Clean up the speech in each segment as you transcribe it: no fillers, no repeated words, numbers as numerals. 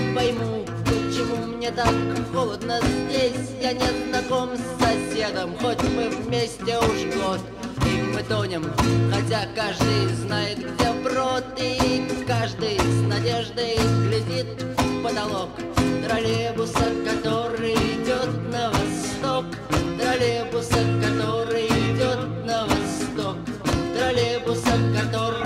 пойму, почему мне так холодно здесь. Я не знаком с соседом, хоть мы вместе уж год. И мы тонем, хотя каждый знает, где брод. И каждый с надеждой глядит в потолок троллейбуса, который идет на восток. Троллейбуса, который идет на восток. Троллейбуса, который...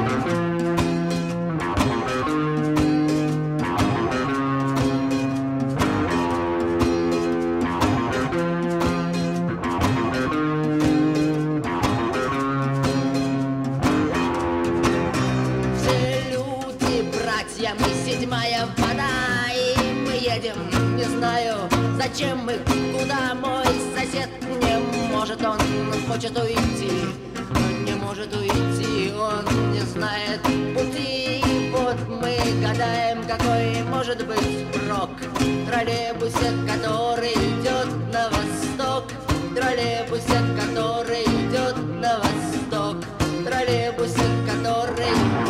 Мы седьмая вода, и мы едем, не знаю, зачем мы, куда. Мой сосед не может, он хочет уйти, он не может уйти, он не знает пути. И вот мы гадаем, какой может быть прок в троллейбусе, который идет на восток. Троллейбусе, который идет на восток. Троллейбусе, который...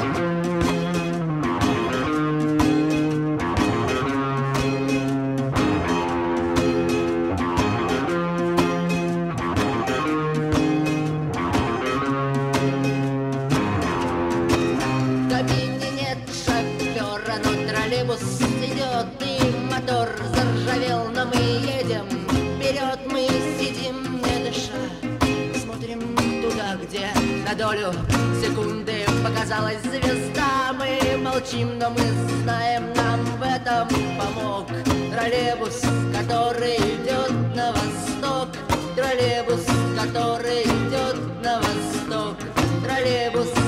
Троллейбус идет, и мотор заржавел, но мы едем вперед, мы сидим, не дыша, смотрим туда, где на долю секунды показалась звезда. Мы молчим, но мы знаем, нам в этом помог троллейбус, который идет на восток. Троллейбус, который идет на восток. Троллейбус,